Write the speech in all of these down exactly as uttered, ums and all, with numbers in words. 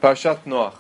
Parshat Noach.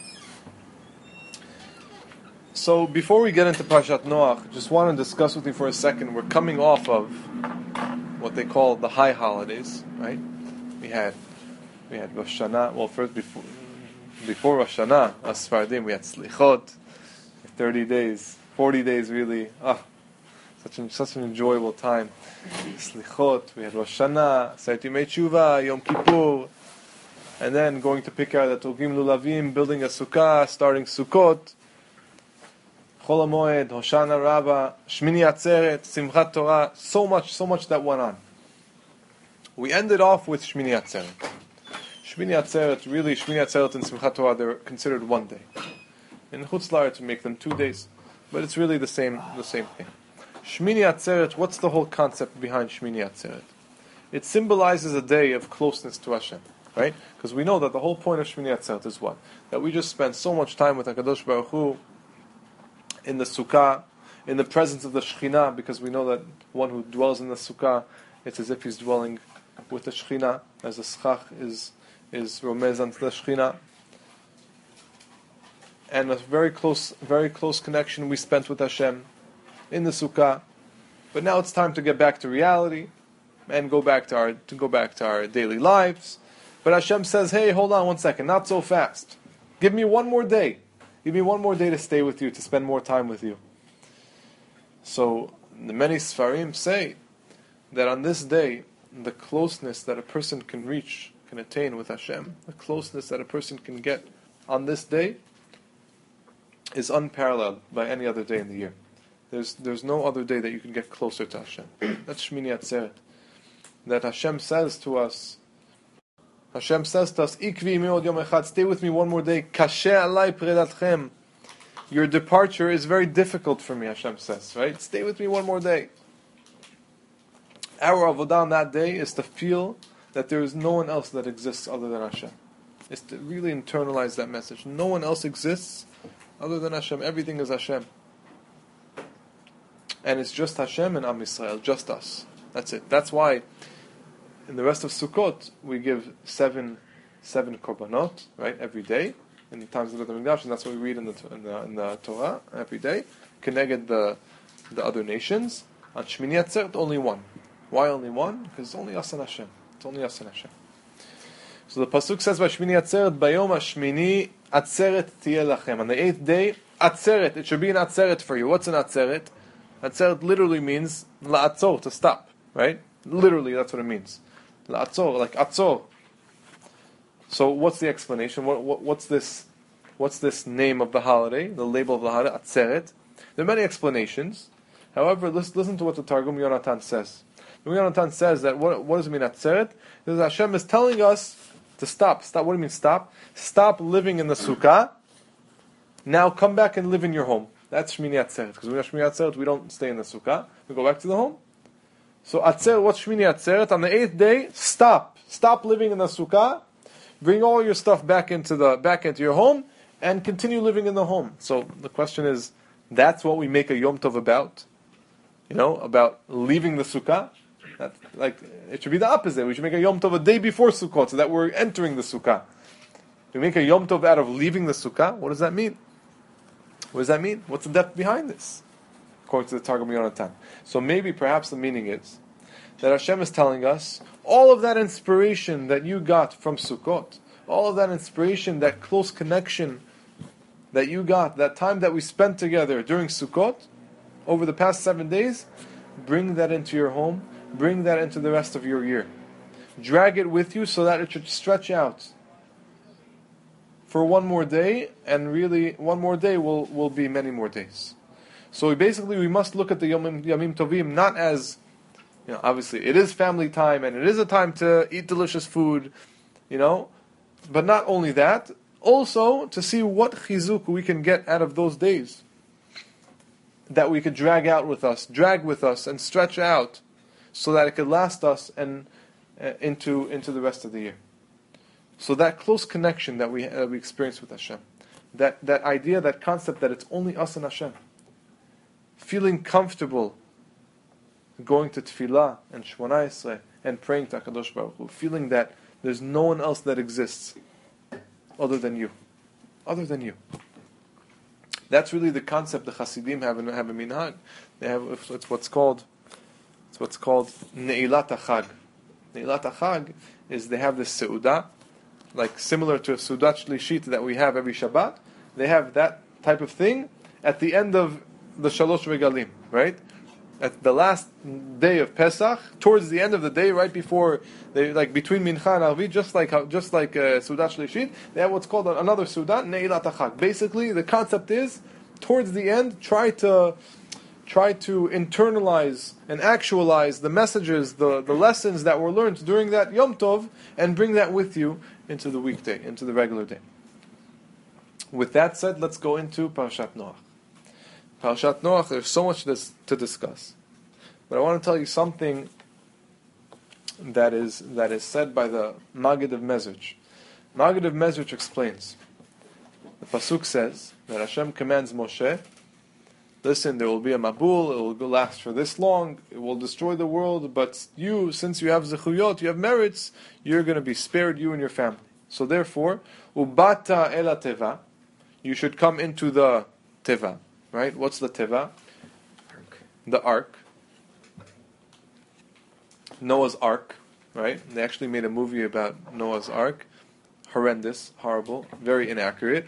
So before we get into Parshat Noach, just want to discuss with you for a second. We're coming off of what they call the high holidays, right? We had we had Rosh Hashanah. Well, first before before Rosh Hashanah, as Sfaradim, we had Slichot, thirty days, forty days really. Ah, such an such an enjoyable time. Slichot. We had Rosh Hashanah, Seit Yimei Tshuva, Yom Kippur. And then going to pick out the Togim Lulavim, building a sukkah, starting Sukkot, Chol HaMoed, Hoshana Rabbah, Shmini Atzeret, Simchat Torah, so much, so much that went on. We ended off with Shmini Atzeret. Shmini Atzeret, really, Shmini Atzeret and Simchat Torah, they're considered one day. In Chutz La'aretz, we make them two days, but it's really the same, the same thing. Shmini Atzeret, what's the whole concept behind Shmini Atzeret? It symbolizes a day of closeness to Hashem. Right? Because we know that the whole point of Shmini Atzeret is what? That we just spend so much time with HaKadosh Baruch Hu in the Sukkah, in the presence of the Shekhinah, because we know that one who dwells in the Sukkah, it's as if he's dwelling with the Shekhinah, as the Schach is, is Romez unto the Shekhinah. And a very close, very close connection we spent with Hashem in the Sukkah. But now it's time to get back to reality and go back to our to go back to our daily lives. But Hashem says, hey, hold on one second, not so fast. Give me one more day. Give me one more day to stay with you, to spend more time with you. So, the many Sfarim say that on this day, the closeness that a person can reach, can attain with Hashem, the closeness that a person can get on this day is unparalleled by any other day in the year. There's there's no other day that you can get closer to Hashem. That's Shmini Atzeret. That Hashem says to us, Hashem says to us, Ikvi me'od yom echad, stay with me one more day. Kasheh alai predatchem. Your departure is very difficult for me, Hashem says, right? Stay with me one more day. Our avodah on that day is to feel that there is no one else that exists other than Hashem. It's to really internalize that message. No one else exists other than Hashem. Everything is Hashem. And it's just Hashem and Am Yisrael, just us. That's it. That's why in the rest of Sukkot, we give seven, seven korbanot, right, every day, in the times of the Mikdash, and that's what we read in the in the, in the Torah every day. Connected the the other nations. On Shmini Atzeret, only one. Why only one? Because it's only us and Hashem. It's only us and Hashem. So the pasuk says by Shmini Atzeret, Bayom Shmini Atzeret Tiyeh Lachem. On the eighth day, Atzeret. It should be an Atzeret for you. What's an Atzeret? Atzeret literally means la'atzor, to stop, right? Literally, that's what it means. La'atzor, like atzor. So what's the explanation? What, what, what's this? What's this name of the holiday? The label of the holiday, Atzeret. There are many explanations. However, listen, listen to what the Targum Yonatan says. The Yonatan says that what, what does it mean Atzeret? Because Hashem is telling us to stop. Stop. What do you mean stop? Stop living in the sukkah. Now come back and live in your home. That's Shmini Atzeret. Because when we have Shmini Atzeret, we don't stay in the sukkah. We go back to the home. So Atzeret, what's Shmini Atzeret? On the eighth day, stop. Stop living in the sukkah. Bring all your stuff back into the back into your home and continue living in the home. So the question is, that's what we make a Yom Tov about? You know, about leaving the sukkah? That, like, it should be the opposite. We should make a Yom Tov a day before Sukkot so that we're entering the sukkah. We make a Yom Tov out of leaving the sukkah. What does that mean? What does that mean? What's the depth behind this? According to the Targum Yonatan. So maybe, perhaps the meaning is that Hashem is telling us all of that inspiration that you got from Sukkot, all of that inspiration, that close connection that you got, that time that we spent together during Sukkot, over the past seven days, bring that into your home, bring that into the rest of your year. Drag it with you so that it should stretch out for one more day, and really one more day will, will be many more days. So we basically, we must look at the Yomim, Yamim Tovim not as, you know, obviously it is family time and it is a time to eat delicious food, you know, but not only that, also to see what chizuk we can get out of those days that we could drag out with us, drag with us and stretch out so that it could last us and uh, into into the rest of the year. So that close connection that we uh, we experience with Hashem, that that idea, that concept that it's only us and Hashem, feeling comfortable going to Tefillah and Shemona Esrei and praying to HaKadosh Baruch Hu, feeling that there's no one else that exists other than you. Other than you. That's really the concept the Hasidim have in, have a minhag. They have, it's what's called, it's what's called Ne'ilat HaChag. Ne'ilat HaChag is they have this seudah, like similar to a Seudat Shlishit that we have every Shabbat. They have that type of thing at the end of the Shalosh Regalim, right? At the last day of Pesach, towards the end of the day, right before they, like between Mincha and Arvit, just like how, just like uh, Seudat Shlishit, they have what's called another Seudat, Ne'ilat HaChag. Basically, the concept is towards the end, try to try to internalize and actualize the messages, the, the lessons that were learned during that Yom Tov, and bring that with you into the weekday, into the regular day. With that said, let's go into Parashat Noach. Parashat Noach, there's so much this, to discuss. But I want to tell you something that is that is said by the Maggid of Mezrich. Maggid of Mezrich explains. The Pasuk says that Hashem commands Moshe, listen, there will be a Mabul, it will last for this long, it will destroy the world, but you, since you have Zechuyot, you have merits, you're going to be spared, you and your family. So therefore, Ubata ela teva, you should come into the teva. Right? What's the teva? Ark. The ark. Noah's Ark. Right? They actually made a movie about Noah's Ark. Horrendous, horrible, very inaccurate.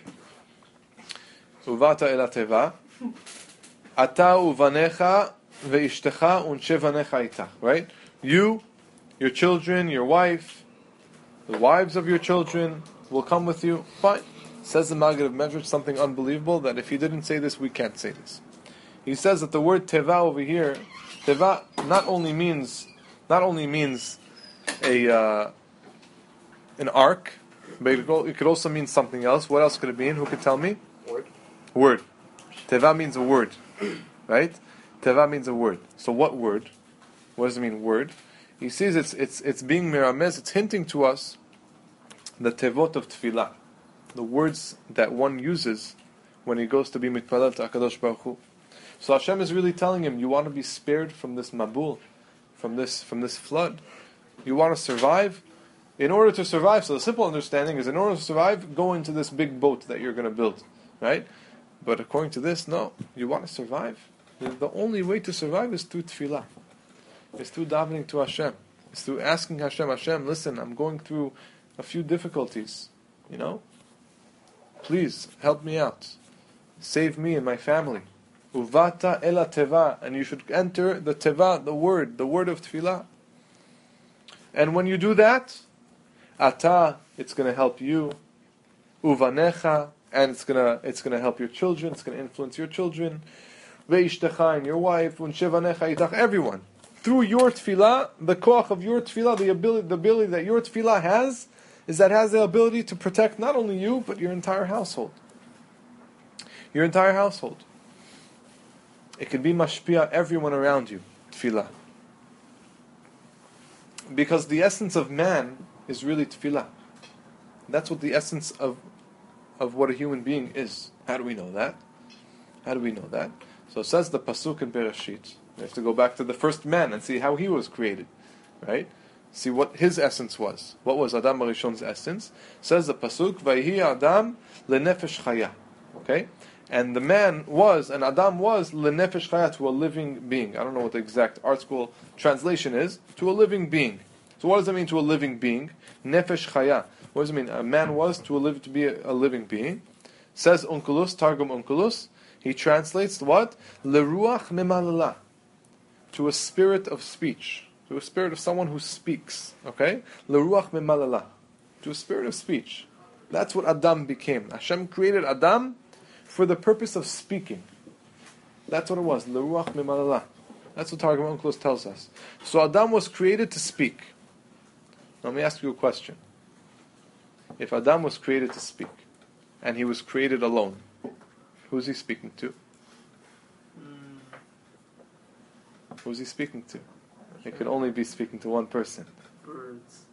Uvata ela teva. Ata uvanecha veishtecha unshe vanecha itach. Right? You, your children, your wife, the wives of your children will come with you. Fine. Says the Maggid of Mezrich something unbelievable, that if he didn't say this, we can't say this. He says that the word teva over here, teva not only means not only means a uh, an ark, but it could also mean something else. What else could it mean? Who could tell me? Word. Word. Teva means a word, right? Teva means a word. So what word? What does it mean, word? He says it's it's it's being miramez. It's hinting to us the tevot of tefillah. The words that one uses when he goes to be mitpalel to HaKadosh Baruch Hu. So Hashem is really telling him, you want to be spared from this mabul, from this from this flood. You want to survive? In order to survive, so the simple understanding is, in order to survive, go into this big boat that you're going to build, right? But according to this, no. You want to survive? The only way to survive is through tefillah. It's through davening to Hashem. It's through asking Hashem, Hashem, listen, I'm going through a few difficulties, you know? Please, help me out. Save me and my family. Uvata ela teva. And you should enter the teva, the word, the word of tefillah. And when you do that, ata, it's going to help you. Uvanecha, and it's going to it's going to help your children, it's going to influence your children. Veishtecha, and your wife. Unshevanecha itach, everyone. Through your tefillah, the koach of your tefillah, the ability, the ability that your tefillah has, is that has the ability to protect not only you, but your entire household. Your entire household. It can be mashpia everyone around you, tefillah. Because the essence of man is really tefillah. That's what the essence of of what a human being is. How do we know that? How do we know that? So it says the pasuk in Bereshit. We have to go back to the first man and see how he was created, right? See what his essence was. What was Adam Harishon's essence? Says the pasuk, "Vayhi Adam lenefesh chaya." Okay, and the man was, and Adam was lenefesh chaya, to a living being. I don't know what the exact art school translation is. To a living being. So what does it mean to a living being? Nefesh chaya. What does it mean? A man was to live to be a, a living being. Says Onkelos, Targum Onkelos. He translates what? Leruach memalala. To a spirit of speech. To a spirit of someone who speaks. Okay? Leruach memalala. To a spirit of speech. That's what Adam became. Hashem created Adam for the purpose of speaking. That's what it was. Leruach memalala. That's what Targum Onkelos tells us. So Adam was created to speak. Now let me ask you a question. If Adam was created to speak, and he was created alone, who's he speaking to? Who's he speaking to? He could only be speaking to one person. Birds.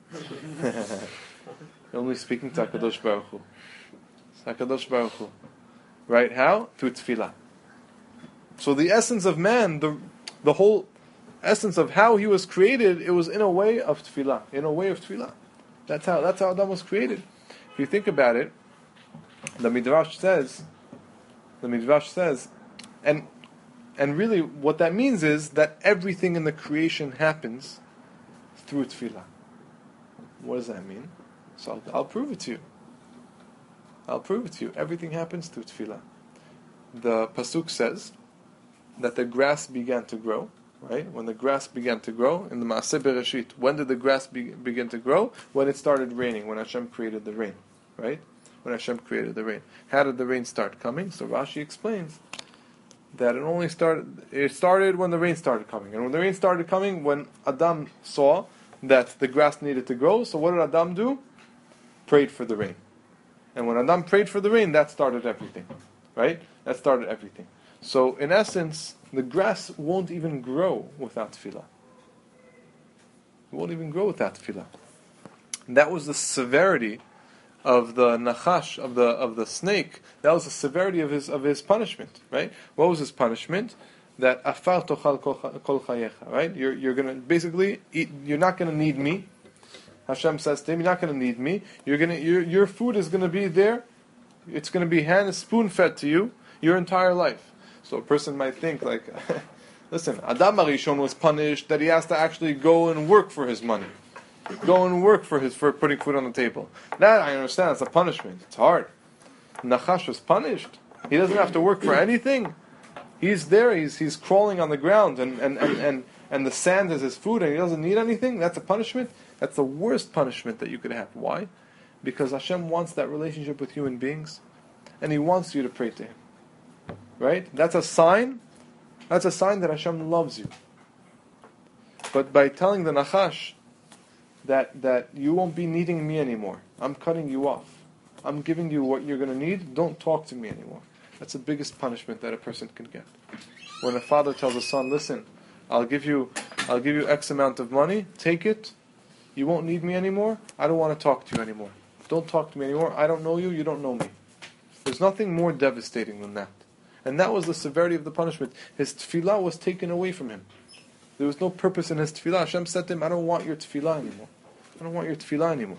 Only speaking to HaKadosh Baruch Hu. HaKadosh Baruch Hu. Right? How? Through tefillah. So the essence of man, the the whole essence of how he was created, it was in a way of tefillah. In a way of tefillah. That's how that's how Adam was created. if you think about it, the Midrash says, the Midrash says, and and really what that means is that everything in the creation happens through tefillah. What does that mean? So I'll, I'll prove it to you. I'll prove it to you. Everything happens through tefillah. The pasuk says that the grass began to grow. Right? When the grass began to grow in the Maaseh Bereshit, when did the grass be, begin to grow? When it started raining. When Hashem created the rain. Right? When Hashem created the rain. How did the rain start coming? So Rashi explains that it only started. It started when the rain started coming, and when the rain started coming, when Adam saw that the grass needed to grow. So what did Adam do? Prayed for the rain. And when Adam prayed for the rain, that started everything. Right? That started everything. So in essence, the grass won't even grow without tefillah. It won't even grow without tefillah. And that was the severity of the nachash, of the of the snake. That was the severity of his of his punishment. Right? What was his punishment? That afar tochal kol chayecha. Right? You're you're gonna basically eat. You're not gonna need me. Hashem says to him, "You're not gonna need me. You're gonna your your food is gonna be there. It's gonna be hand spoon fed to you your entire life." So a person might think like, listen, Adam HaRishon was punished that he has to actually go and work for his money. Go and work for his for putting food on the table. That I understand, it's a punishment. It's hard. Nachash was punished. He doesn't have to work for anything. He's there, he's he's crawling on the ground and, and, and, and, and the sand is his food and he doesn't need anything. That's a punishment. That's the worst punishment that you could have. Why? Because Hashem wants that relationship with human beings and He wants you to pray to Him. Right? That's a sign. That's a sign that Hashem loves you. But by telling the Nachash that that you won't be needing me anymore, I'm cutting you off. I'm giving you what you're going to need. Don't talk to me anymore. That's the biggest punishment that a person can get. When a father tells a son, "Listen, I'll give you, I'll give you X amount of money. Take it. You won't need me anymore. I don't want to talk to you anymore. Don't talk to me anymore. I don't know you. You don't know me." There's nothing more devastating than that. And that was the severity of the punishment. His tefillah was taken away from him. There was no purpose in his tefillah. Hashem said to him, "I don't want your tefillah anymore. I don't want your tefillah anymore."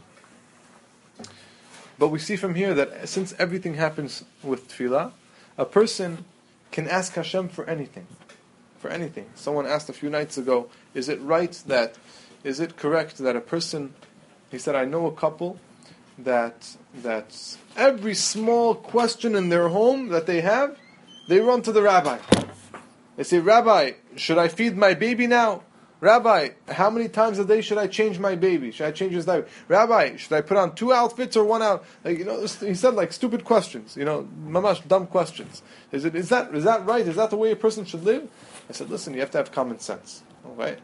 But we see from here that since everything happens with tefillah, a person can ask Hashem for anything. For anything. Someone asked a few nights ago, is it right that, is it correct that a person, he said, I know a couple that, that every small question in their home that they have, they run to the rabbi. They say, "Rabbi, should I feed my baby now? Rabbi, how many times a day should I change my baby? Should I change his diaper? Rabbi, should I put on two outfits or one out?" Like, you know, he said like stupid questions. You know, mamash dumb questions. Is it is that is that right? Is that the way a person should live? I said, listen, you have to have common sense. Okay.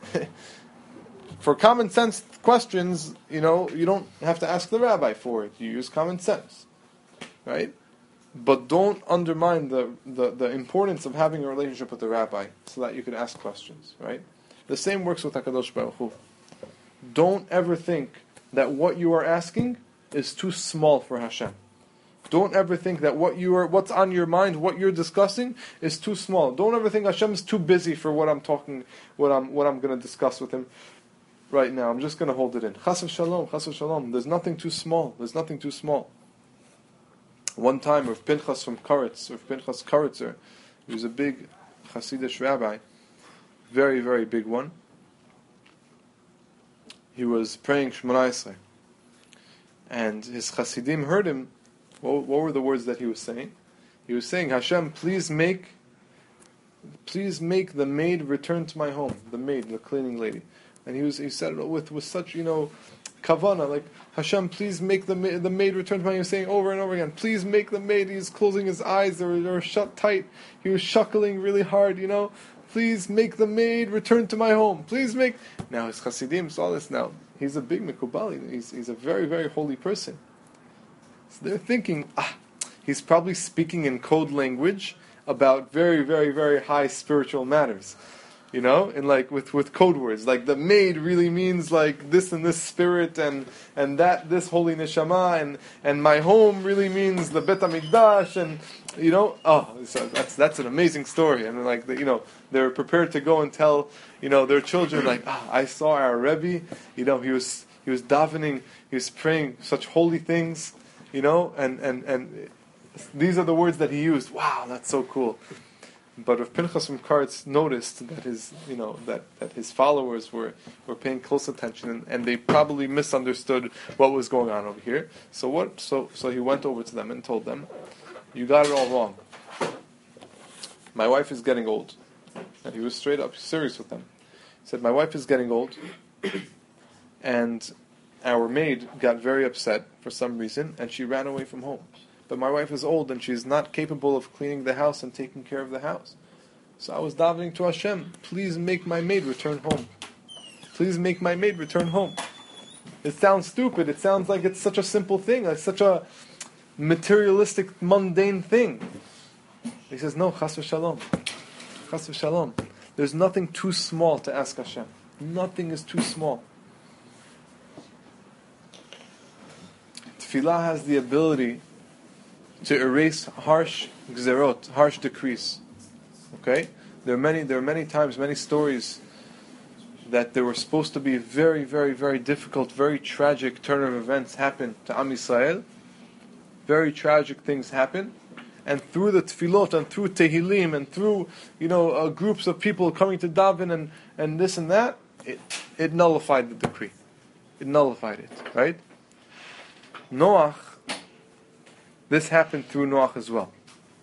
For common sense questions, you know, you don't have to ask the rabbi for it. You use common sense, right? But don't undermine the, the, the importance of having a relationship with the rabbi so that you can ask questions, right? The same works with HaKadosh Baruch Hu. Don't ever think that what you are asking is too small for Hashem. Don't ever think that what you are, what's on your mind, what you're discussing, is too small. Don't ever think Hashem is too busy for what I'm talking, what I'm, what I'm going to discuss with Him right now. I'm just going to hold it in. Chas v'shalom, chas v'shalom. There's nothing too small. There's nothing too small. One time, Rav Pinchas from Karetz, Rav Pinchas Karetzer, he was a big Hasidic rabbi, very, very big one. He was praying Shemona Esrei, and his Hasidim heard him. What, what were the words that he was saying? He was saying, "Hashem, please make, please make the maid return to my home. The maid, the cleaning lady." And he was, he said it with with such, you know, kavana, like, "Hashem, please make the maid, the maid return to my home." He was saying over and over again, "Please make the maid." He was closing his eyes; they were, they were shut tight. He was shuckling really hard, you know. "Please make the maid return to my home. Please make." Now his Hasidim saw this. Now he's a big Mikubali. He's he's a very, very holy person. So they're thinking, ah, he's probably speaking in code language about very, very, very high spiritual matters. You know, and like with, with code words, like the maid really means like this and this spirit, and and that this holy neshama, and and my home really means the Bet HaMikdash, and you know, oh, so that's that's an amazing story, and like the, you know, they're prepared to go and tell, you know, their children like, ah, I saw our Rebbe, you know, he was he was davening, he was praying such holy things, you know, and, and, and these are the words that he used. Wow, that's so cool. But Rav Pinchas from Karetz noticed that his, you know, that, that his followers were, were paying close attention, and, and they probably misunderstood what was going on over here. So what? So so he went over to them and told them, "You got it all wrong. My wife is getting old." And he was straight up serious with them. He said, "My wife is getting old, and our maid got very upset for some reason, and she ran away from home. But my wife is old, and she's not capable of cleaning the house and taking care of the house. So I was davening to Hashem, please make my maid return home. Please make my maid return home." It sounds stupid. It sounds like it's such a simple thing. It's such a materialistic, mundane thing. He says, no, chas v'shalom. Chas v'shalom. There's nothing too small to ask Hashem. Nothing is too small. Tefillah has the ability to erase harsh gzerot, harsh decrees. Okay? There are many there are many times, many stories that there were supposed to be very, very, very difficult, very tragic turn of events happen to Am Yisrael. Very tragic things happen. And through the tefillot and through tehillim and through, you know, uh, groups of people coming to daven and, and this and that, it, it nullified the decree. It nullified it, right? Noach, this happened through Noach as well.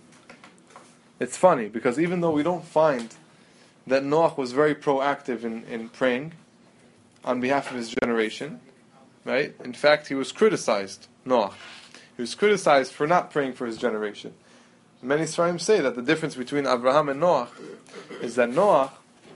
It's funny, because even though we don't find that Noach was very proactive in, in praying on behalf of his generation, right? In fact, he was criticized, Noach. He was criticized for not praying for his generation. Many Sfarim say that the difference between Abraham and Noach is that Noach,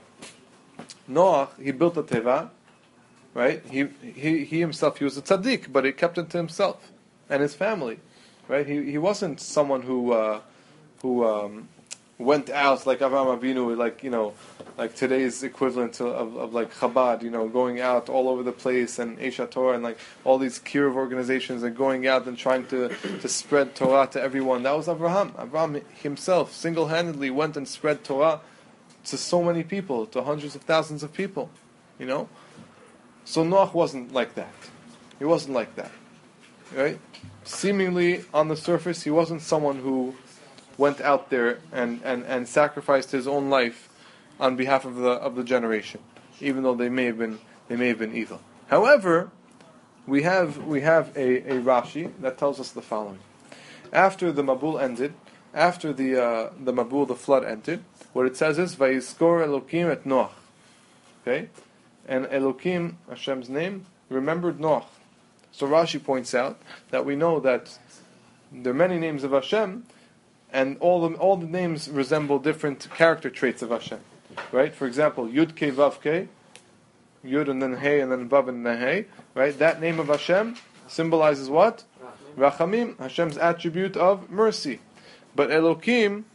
Noach, he built a teva, right? He, he, he himself, he was a tzaddik, but he kept it to himself and his family, right? He, he wasn't someone who, uh, who um, went out like Avraham Avinu, like, you know, like today's equivalent of, of, of like Chabad, you know, going out all over the place, and Esha Torah, and like all these kiruv organizations, and going out and trying to, to spread Torah to everyone. That was Avraham. Avraham himself single-handedly went and spread Torah to so many people, to hundreds of thousands of people, you know. So Noach wasn't like that. He wasn't like that, right? Seemingly on the surface, he wasn't someone who went out there and, and, and sacrificed his own life on behalf of the of the generation, even though they may have been they may have been evil. However, we have we have a, a Rashi that tells us the following: after the Mabul ended, after the uh, the Mabul, the flood ended, what it says is Vayiskor Elokim et Noach. Okay, and Elokim, Hashem's name, remembered Noach. So Rashi points out that we know that there are many names of Hashem, and all the all the names resemble different character traits of Hashem. Right? For example, Yud Kei Vav Kei, Yud and then Hey and then Vav and then Hey. Right? That name of Hashem symbolizes what? Rachamim, Hashem's attribute of mercy. But Elokim,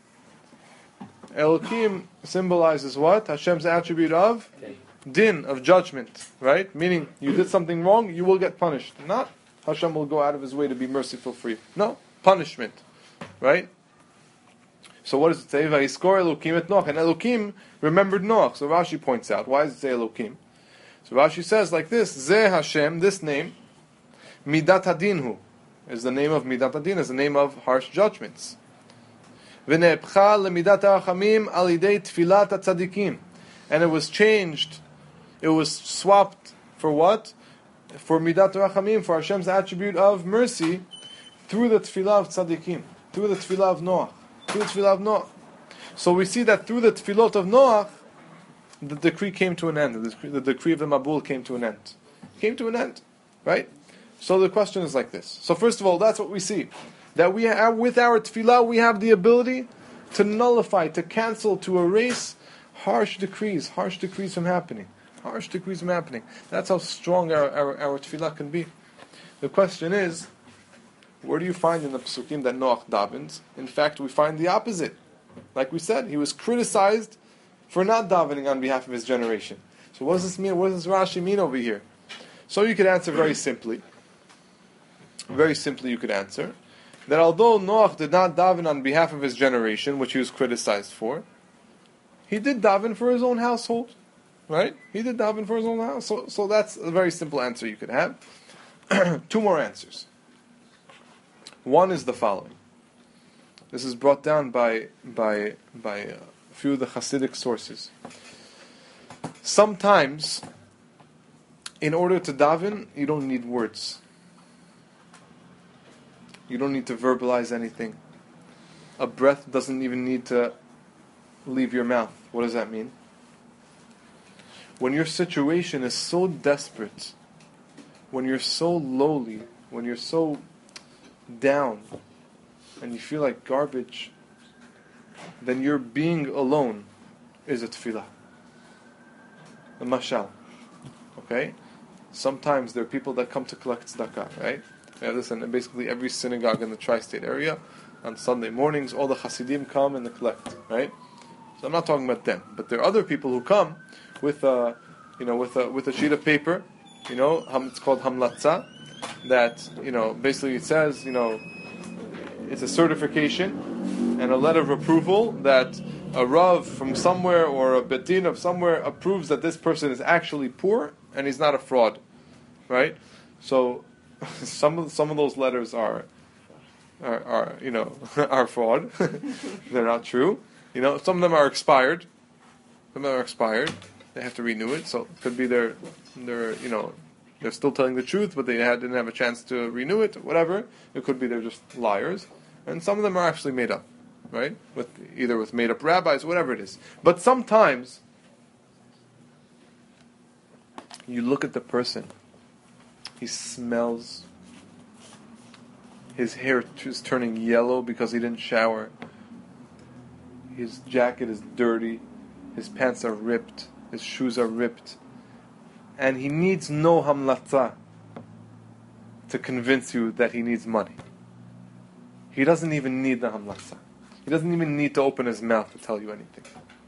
Elokim symbolizes what? Hashem's attribute of din, of judgment. Right? Meaning, you did something wrong, you will get punished. Not Hashem will go out of his way to be merciful for you. No, punishment. Right? So what does it say? Vayiskor Elokim et Noach. And Elokim remembered Noach. So Rashi points out, why does it say Elokim? So Rashi says like this: Zeh Hashem, this name, Midat Hadinhu, is the name of Midat Hadin, is the name of harsh judgments. V'ne'epcha lemidat ha'achamim al idei tfilat ha'tzadikim. And it was changed, it was swapped for what? For Midat Rachamim, for Hashem's attribute of mercy, through the tfilah of tzadikim, through the tfilah of Noach. Through the tefillah of Noach. So we see that through the tefillot of Noach, the decree came to an end. The decree, the decree of the Mabul came to an end. Came to an end, right? So the question is like this. So first of all, that's what we see. That we have, with our tefillah, we have the ability to nullify, to cancel, to erase harsh decrees, harsh decrees from happening. Harsh decrees from happening. That's how strong our, our, our tefillah can be. The question is, where do you find in the Pesukim that Noach davens? In fact, we find the opposite. Like we said, he was criticized for not davening on behalf of his generation. So what does this mean? What does Rashi mean over here? So you could answer very simply. Very simply you could answer that although Noach did not daven on behalf of his generation, which he was criticized for, he did daven for his own household. right? He did daven for his own house. So, so that's a very simple answer you could have. Two more answers. One is the following. This is brought down by by by a few of the Hasidic sources. Sometimes, in order to daven, you don't need words. You don't need to verbalize anything. A breath doesn't even need to leave your mouth. What does that mean? When your situation is so desperate, when you're so lowly, when you're so down, and you feel like garbage, then your being alone is a tefillah. A mashal. Okay? Sometimes there are people that come to collect tzedakah, right? Yeah, listen, basically every synagogue in the tri-state area, on Sunday mornings, all the Hasidim come and they collect, right? So I'm not talking about them, but there are other people who come with a, you know, with a with a sheet of paper, you know, it's called hamlatza, that, you know, basically it says, you know, it's a certification and a letter of approval that a Rav from somewhere or a Betin of somewhere approves that this person is actually poor and he's not a fraud, right? So some of some of those letters are are, are you know are fraud. They're not true. You know, some of them are expired. Some of them are expired. They have to renew it. So it could be they're they're you know they're still telling the truth, but they had, didn't have a chance to renew it. Whatever. It could be they're just liars, and some of them are actually made up, right? With either with made up rabbis, whatever it is. But sometimes you look at the person. He smells. His hair is turning yellow because he didn't shower. His jacket is dirty. His pants are ripped. His shoes are ripped. And he needs no hamlatza to convince you that he needs money. He doesn't even need the hamlatza. He doesn't even need to open his mouth to tell you anything.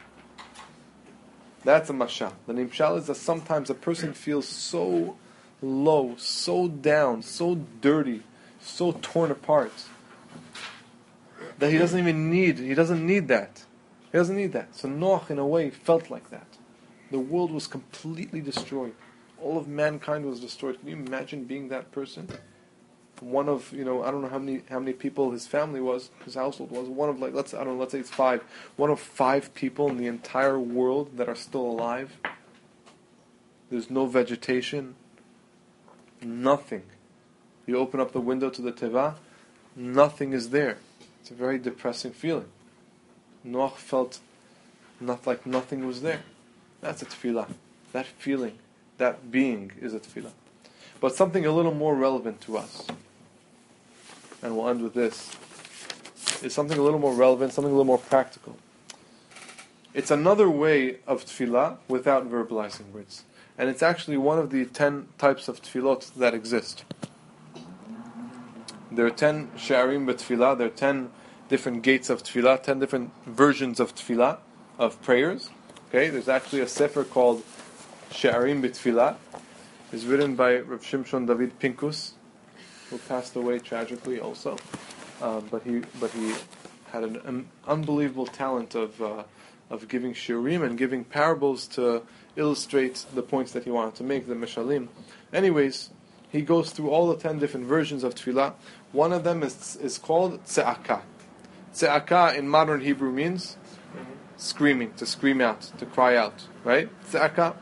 That's a mashal. The nimshal is that sometimes a person feels so low, so down, so dirty, so torn apart that he doesn't even need, he doesn't need that. He doesn't need that. So Noach, in a way, felt like that. The world was completely destroyed. All of mankind was destroyed. Can you imagine being that person? One of, you know, I don't know how many how many people his family was, his household was. One of like, let's I don't know, let's say it's five. One of five people in the entire world that are still alive. There's no vegetation. Nothing. You open up the window to the teva, nothing is there. It's a very depressing feeling. Noach felt not like nothing was there. That's a tefillah. That feeling, that being is a tefillah. But something a little more relevant to us, and we'll end with this, is something a little more relevant, something a little more practical. It's another way of tefillah without verbalizing words. And it's actually one of the ten types of tefillot that exist. There are ten sha'arim b'tefillah, there are ten different gates of tefillah, ten different versions of tefillah, of prayers. Okay, there's actually a sefer called Sha'arim b'tefillah. It's written by Rav Shimshon David Pinkus, who passed away tragically also. Um, but he but he had an, an unbelievable talent of uh, of giving shiurim and giving parables to illustrate the points that he wanted to make, the mishalim. Anyways, he goes through all the ten different versions of tefillah. One of them is is called tze'akah. Tze'akah in modern Hebrew means screaming, to scream out, to cry out, right? Tze'akah.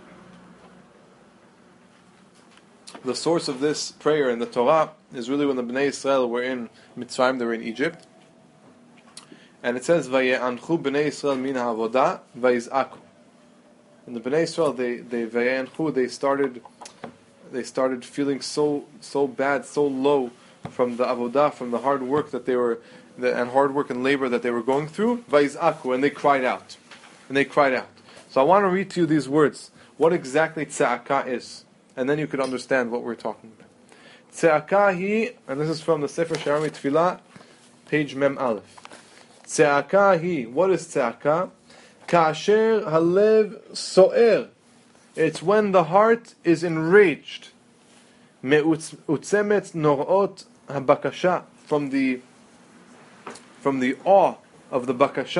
The source of this prayer in the Torah is really when the Bnei Israel were in Mitzrayim, they were in Egypt. And it says, Vaye'anchu Bnei Israel min ha'avodah vayiz'aku. And the Bnei Israel, they they Vaye'anchu, they started they started feeling so so bad, so low from the avodah, from the hard work that they were the, and hard work and labor that they were going through, vayiz'aku, and they cried out. And they cried out. So I want to read to you these words. What exactly tza'akah is. And then you could understand what we're talking about. Tze'akah hi, and this is from the Sefer Sha'arim Tefillah, page Mem Aleph. Tze'akah hi, what is tze'akah? Ka'asher halev so'er. It's when the heart is enraged. Me'utzemet nor'ot habakasha. From the, from the awe of the bakasha,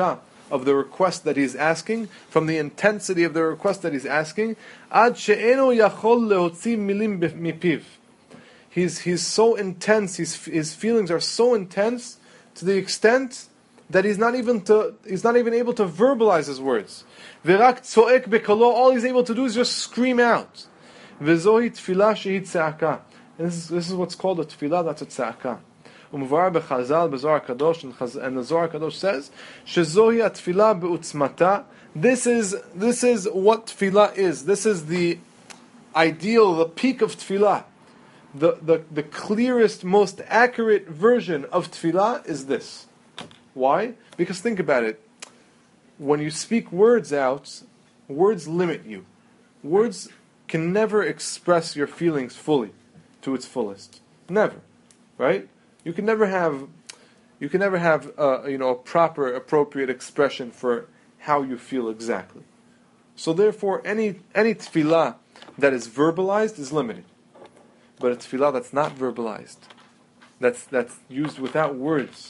of the request that he's asking, from the intensity of the request that he's asking. Ad she'eno yachol lehotzi milim mipiv. He's he's so intense. His his feelings are so intense to the extent that he's not even to he's not even able to verbalize his words. V'rak tzoek bekolo. All he's able to do is just scream out. V'zohi tefillah shehi tza'aka. And this is this is what's called a tefillah. That's a tza'aka. Umvar bechazal bezohar kadosh, and the Zohar Kadosh says, "Shezohi atfilah beutzmata." This is this is what tefillah is. This is the ideal, the peak of tefillah. The the the clearest, most accurate version of tefillah is this. Why? Because think about it. When you speak words out, words limit you. Words can never express your feelings fully, to its fullest. Never, right? You can never have, you can never have, uh, you know, a proper, appropriate expression for how you feel exactly. So therefore, any any tefillah that is verbalized is limited, but a tefillah that's not verbalized, that's that's used without words,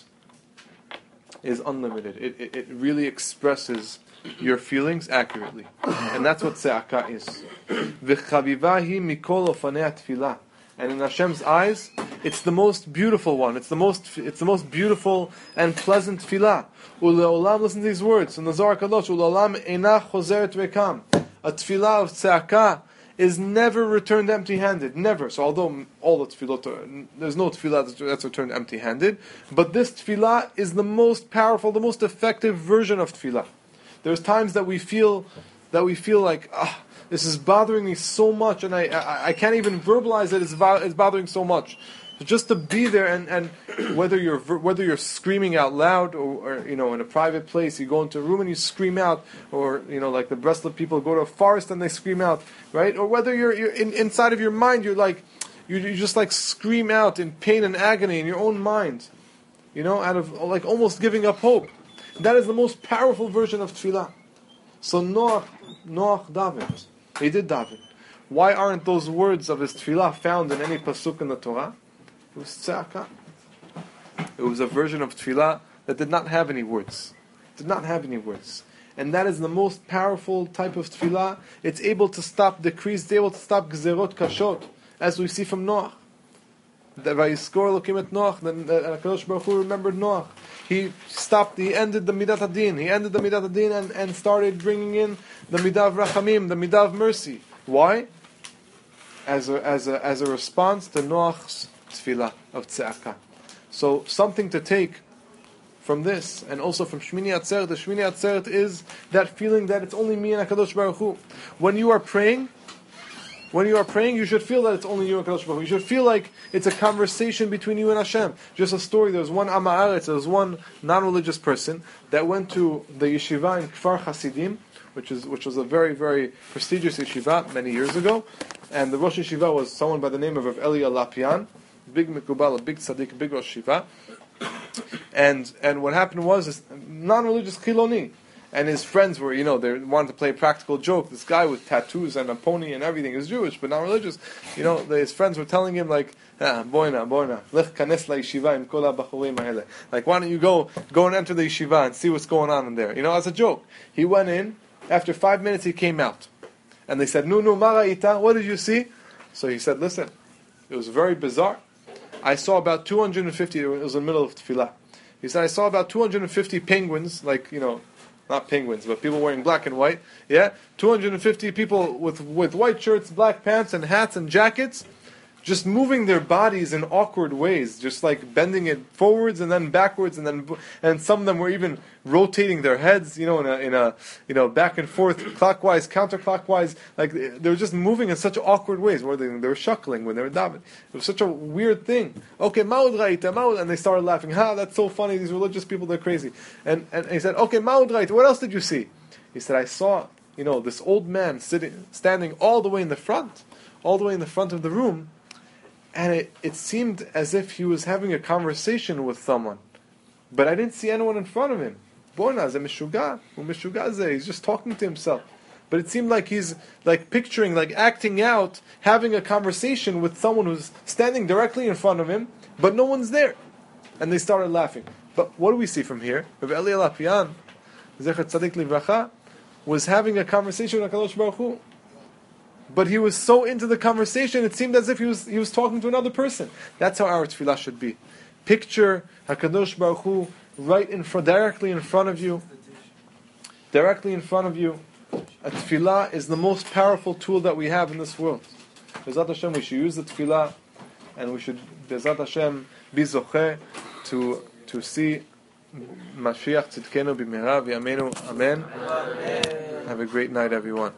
is unlimited. It it, it really expresses your feelings accurately, and that's what se'aka is. V'chavivahi mikol ofanei tefillah. And in Hashem's eyes, it's the most beautiful one. It's the most, it's the most beautiful and pleasant tefillah. Uleolam, listen to these words in the Zohar Kadosh. Uleolam eina chozeret rekam. A tefillah of tzedakah is never returned empty-handed. Never. So although all the tefillot, there's no tefillah that's returned empty-handed, but this tefillah is the most powerful, the most effective version of tefillah. There's times that we feel, that we feel like, ah, this is bothering me so much, and I, I, I can't even verbalize it. It's, vo- it's bothering so much. So just to be there, and, and whether you're whether you're screaming out loud, or, or you know, in a private place, you go into a room and you scream out, or you know, like the Breslov people go to a forest and they scream out, right? Or whether you're, you're in, inside of your mind, you're like, you, you just like scream out in pain and agony in your own mind, you know, out of like almost giving up hope. That is the most powerful version of tefillah. So Noach, Noach davened. He did daven. Why aren't those words of his tefillah found in any pasuk in the Torah? It was tzedakah. It was a version of tefillah that did not have any words. Did not have any words. And that is the most powerful type of tefillah. It's able to stop decrees. It's able to stop gzerot kashot, as we see from Noach. The Vayiskor looking at Noach, then HaKadosh Baruch Hu remembered Noach. He stopped, he ended the Midat Adin. He ended the Midat Adin and, and started bringing in the Midah of Rachamim, the Midah of mercy. Why? As a, as a, as a response to Noach's tefillah of tzedakah. So something to take from this, and also from Shmini Atzeret. The Shmini Atzeret is that feeling that it's only me and HaKadosh Baruch Hu. When you are praying, When you are praying, you should feel that it's only you and Kadosh Baruch Hu. You should feel like it's a conversation between you and Hashem. Just a story. There was one Am Haaretz, there was one non-religious person that went to the yeshiva in Kfar Hasidim, which is which was a very, very prestigious yeshiva many years ago. And the Rosh Yeshiva was someone by the name of Rav Eli Alapian, big Mikubal, a big tzaddik, big Rosh Yeshiva. And and what happened was, this non-religious Chiloni, and his friends were, you know, they wanted to play a practical joke. This guy with tattoos and a pony and everything is Jewish, but not religious. You know, the, his friends were telling him, like, ah, boina, boina, lech kanes la yeshiva im kol ha-bachurim ha'ele. Like, why don't you go go and enter the yeshiva and see what's going on in there? You know, as a joke. He went in. After five minutes, he came out. And they said, nu, nu, maraita, what did you see? So he said, listen, it was very bizarre. I saw about two hundred fifty, it was in the middle of tefillah. He said, I saw about two hundred fifty penguins, like, you know, not penguins, but people wearing black and white. Yeah, two hundred fifty people with with white shirts, black pants, and hats and jackets, just moving their bodies in awkward ways, just like bending it forwards and then backwards, and then and some of them were even rotating their heads, you know, in a in a you know back and forth, clockwise, counterclockwise. Like they were just moving in such awkward ways. Where they they were shuckling when they were davening. It was such a weird thing. Okay, ma'ud ra'ita, ma'ud, and they started laughing. Ha, that's so funny. These religious people, they're crazy. And and he said, okay, ma'ud ra'ita. What else did you see? He said, I saw, you know, this old man sitting, standing all the way in the front, all the way in the front of the room. And it, it seemed as if he was having a conversation with someone. But I didn't see anyone in front of him. Bona, ze mishuga, mishuga ze. He's just talking to himself. But it seemed like he's like picturing, like acting out, having a conversation with someone who's standing directly in front of him, but no one's there. And they started laughing. But what do we see from here? Rav Eli Alapian, Zecher Tzadik Livracha, was having a conversation with HaKadosh Baruch Hu. But he was so into the conversation, it seemed as if he was he was talking to another person. That's how our tefillah should be. Picture HaKadosh Baruch Hu right in front, directly in front of you. Directly in front of you. A tefillah is the most powerful tool that we have in this world. Bezat Hashem, we should use the tefillah, and we should, Bezat Hashem, be zocheh to to see Mashiach Tzidkenu b'mehera v'yameinu. Amen. Have a great night, everyone.